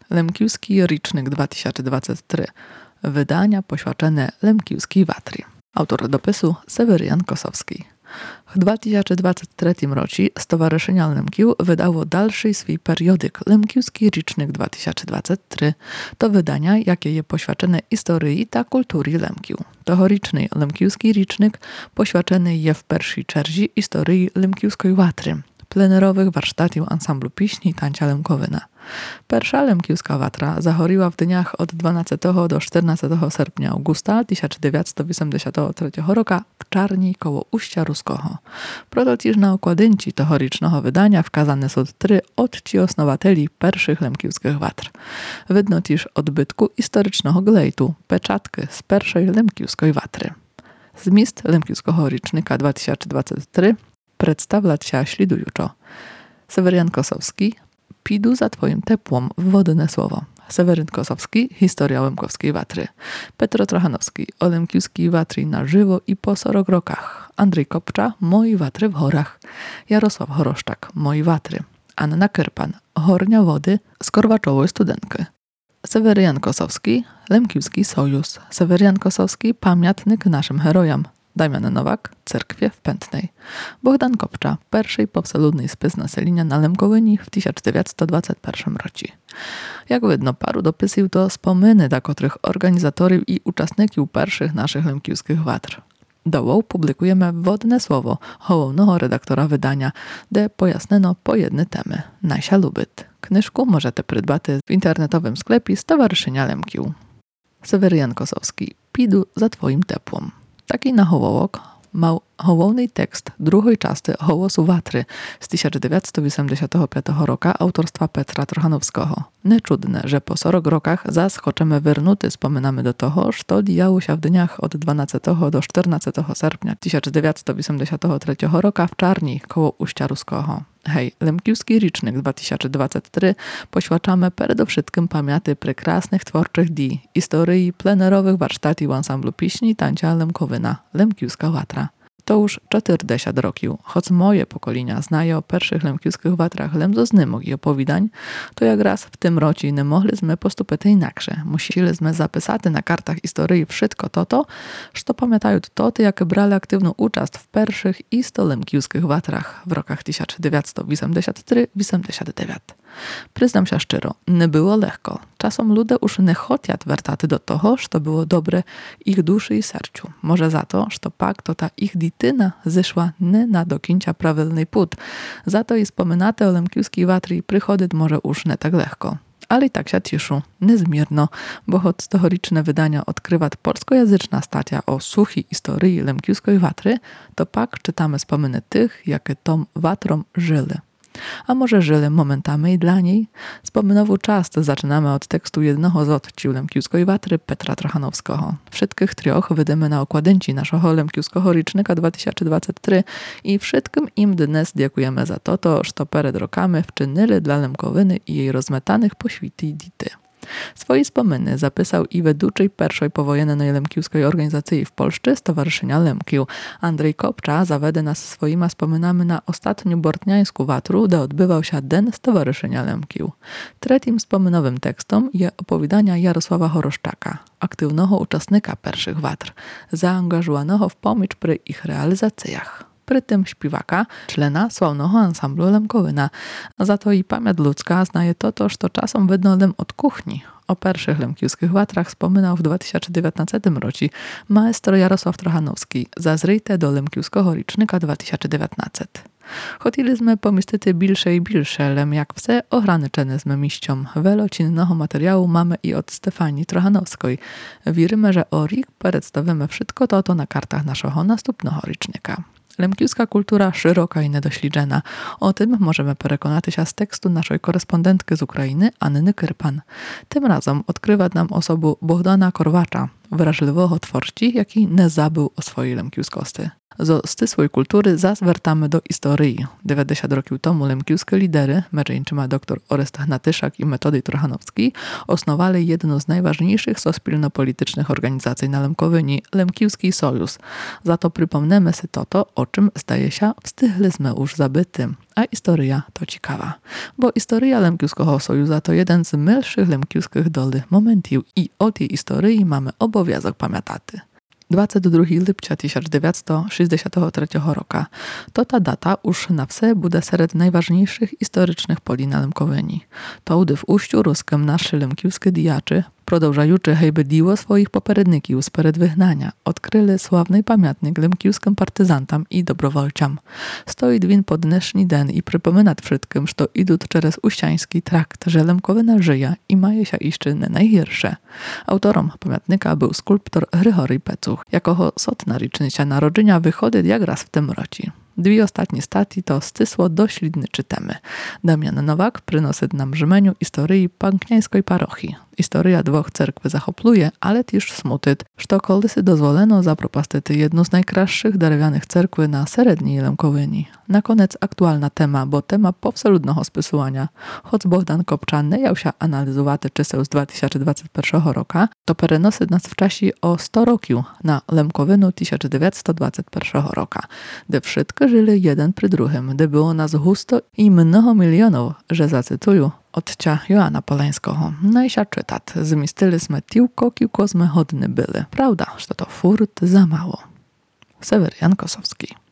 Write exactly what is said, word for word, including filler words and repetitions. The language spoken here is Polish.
Lemkiuski Ricznik dwa tysiące dwadzieścia trzy. Wydania poświęcone Lemkiuskiej Watry. Autor dopisu Seweryjan Kosowski. W dwa tysiące dwudziestym trzecim roku Stowarzyszenie Lemkił wydało dalszy swój periodyk Lemkiuski Ricznik dwa tysiące dwadzieścia trzy. To wydania, jakie je poświęcone historii ta kultury Lemkił. Tohoriczny Lemkiuski Ricznik poświęcony je w pierwszej czerzi historii Lemkiuskiej Watry, plenerowych warsztatów ansamblu piśni i tańca Lemkowyna. Pierwsza Lemkiuska Watra zachoriła w dniach od dwunastego do czternastego sierpnia Augusta tysiąc dziewięćset osiemdziesiątego trzeciego roku w Czarni koło Uścia Ruskiego. Prototyż na okładynci tohoricznego wydania wskazane są trzy odci osnowateli pierwszych Lemkiuskich Watr. Widno też odbytku historycznego glejtu, peczatky z pierwszej Lemkiuskiej Watry. Zmist Lemkiuskiego Ricznika dwa tysiące dwadzieścia trzy przedstawiać się ślidujuczo. Seweryjan Kosowski, Pidu za twoim tepłom w wodne słowo. Seweryn Kosowski, historia Lemkowskiej Watry. Petro Trochanowski, o Lemkiuskiej Watry na żywo i po sorok rokach. Andrzej Kopcza, Moi Watry w Horach. Jarosław Horoszczak, Moi Watry. Anna Kyrpan, Hornia Wody z Korwaczowej studentki. Seweryjan Kosowski, Lemkiuski Sojusz. Seweryjan Kosowski, pamiętnik naszym herojom. Damian Nowak, Cerkwie w Pętnej. Bogdan Kopcza, pierwszy powsaludny spis naselenia na Lemkowyni w tysiąc dziewięćset dwudziestym pierwszym roku. Jak widno, paru dopisów to wspominy, dla których organizatorów i uczestników pierwszych naszych Lemkiuskich Watr. Dołu publikujemy wodne słowo hołownego redaktora wydania, gdzie pojasneno po jedne temy. Najsia lubyt. Knyżku możecie przydbać w internetowym sklepie Stowarzyszenia Lemkił. Seweryjan Kosowski, Pidu za twoim tepłom. Taki na hołowok mał hołowny tekst drugiej części Hołosu Watry z tysiąc dziewięćset osiemdziesiątego piątego roku autorstwa Petra Trochanowskiego. Nieczudne, że po sorok rokach zas choczemy wernuty wspominamy do toho, co działo się w dniach od dwunastego do czternastego sierpnia tysiąc dziewięćset osiemdziesiątego trzeciego roku w Czarni koło Uścia Ruskiego. Hej, Lemkiuski Ricznik dwa tysiące dwadzieścia trzy poświęcamy przede wszystkim pamięci prekrasnych twórczych dni, historii plenerowych warsztatów ansamblu piśni i tańca Lemkowyna, Lemkiuska Watra. To już czterdzieści roków, choć moje pokolenia znają o pierwszych Lemkiuskich Watrach lemzo znymog i opowiadań, to jak raz w tym roku nie mogliśmy postupać inaksze. Musieliśmy zapisać na kartach historii wszystko to, to, co pamiętają toty, jakie brali aktywną uczest w pierwszych isto Lemkiuskich Watrach w rokach tysiąc dziewięćset osiemdziesiąty trzeci do osiemdziesiątego dziewiątego. Przyznam się szczero, nie było lekko. Czasem ludzie już nie chcieli wracać do toho, co było dobre ich duszy i sercu. Może za to, że pak to ta ich dityna zeszła nie na do końca prawilny put. Za to i wspominate o Lemkiuskiej Watry i przychody może już nie tak lekko. Ale i tak się cieszył, niezmierno, bo choć historyczne wydania odkrywa polskojęzyczna stacja o suchej historii Lemkiuskiej Watry, to pak czytamy wspominy tych, jakie tą Watrą żyli. A może żyli momentami i dla niej? Wspominowu czas zaczynamy od tekstu jednego z odcił Lemkiuskiej Watry Petra Trochanowskiego. Wszystkich trioch wydymy na okładynci naszego Lemkiuskiego Ricznika dwa tysiące dwudziesty trzeci i wszystkim im dnes dziękujemy za to, to, że przed rokami wczynili dla Lemkowyny i jej rozmetanych poświty i dity. Swoje wspominy zapisał i wedłuczej pierwszej powojennej lemkiuskiej organizacji w Polsce Stowarzyszenia Lemkił. Andrzej Kopcza zawede nas swoimi wspominami na ostatnią bortniańsku watru, gdzie odbywał się Den Stowarzyszenia Lemkił. Trzecim wspominowym tekstom je opowiadania Jarosława Horoszczaka, aktywnego uczestnika pierwszych watr, zaangażowanego w pomocz przy ich realizacjach. Przy tym śpiewaka, czlena sławnego ansamblu Lemkowyna. Za to i pamięć ludzka znaje to, to, że czasem widno lem od kuchni. O pierwszych Lemkiuskich Watrach wspominał w dwa tysiące dziewiętnastym roku maestro Jarosław Trochanowski, zazryte do Lemkiuskiego Ricznika dwa tysiące dziewiętnasty. Chotiliśmy pomieścić bilsze i bilsze, lem jak wse ochraniczone z miściom. Wiele cinnego materiału mamy i od Stefanii Trochanowskiej. Wierzymy, że o rik przedstawimy wszystko to, to na kartach naszego następnego Ricznika. Lemkiuska kultura szeroka i niedośledzona. O tym możemy przekonać się z tekstu naszej korespondentki z Ukrainy, Anny Kyrpan. Tym razem odkrywa nam osobę Bogdana Korwacza, wrażliwego twórcy, jaki nie zabył o swojej lemkiuskosti. Zo stysłej kultury zas wertamy do historii. dziewięćdziesiąt rokів tomu lemkiewskie lidery, mężczyźni doktor Orest Hnatyszak i Metodij Trochanowski, osnowali jedną z najważniejszych sospilno-politycznych organizacji na Lemkowyni, Lemkiewski Sojusz. Za to przypomnemy sobie to, to, o czym zdaje się wstychliśmy już zabyty. A historia to ciekawa, bo historia Lemkiewskiego Sojuza to jeden z milszych lemkiewskich dolnych momentów i o tej historii mamy obowiązek pamiętać. dwudziestego drugiego lipca tysiąc dziewięćset sześćdziesiątego trzeciego roku. To ta data już na wse bude wśród najważniejszych historycznych poli na Lemkowyni. To w ujściu ruskim nasze lemkiewskie dijaczy, продовжаючи hejby diło swoich poprzedników spred wygnania, odkryli sławny pamiętnik lemkiewskim partyzantom i dobrowolciom. Stoi dwin pod dneszny den i przypomina wszystkim, że idą przez uściański trakt, że Lemkowyna żyje i maje się iść na najgorsze. Autorom pamiętnika był skulptor Grygory Pecuch. Jako sotna rocznica narodzenia wychodzi jak raz w tym roku. Dwie ostatnie stati to stysło doślidny czytamy. Damian Nowak przynosi nam brzmieniu historii pankniańskiej parochii. Historia dwóch cerkwy zachopluje, ale też smutyt, że koldysy dozwoleno zapropastyti jedną z najkraszszych drewnianych cerkwy na Seredniej Lemkowyni. Na koniec aktualna tema, bo tema powseludnego spisywania. Choć Bogdan Kopczan nie jał się analizować czyseł z dwa tysiące dwudziestego pierwszego roku, to perenosi nas w czasie o sto roków na Lemkowynu tysiąc dziewięćset dwudziestego pierwszego roku, gdy wszyscy żyli jeden przy drugim, gdy było nas husto i mnoho milionów, że zacytuję, odcia Joana Polańskiego. No i się czytat, zmistiliśmy tylko kilko sme hodny byli. Prawda, że to furt za mało. Severian Kosowski.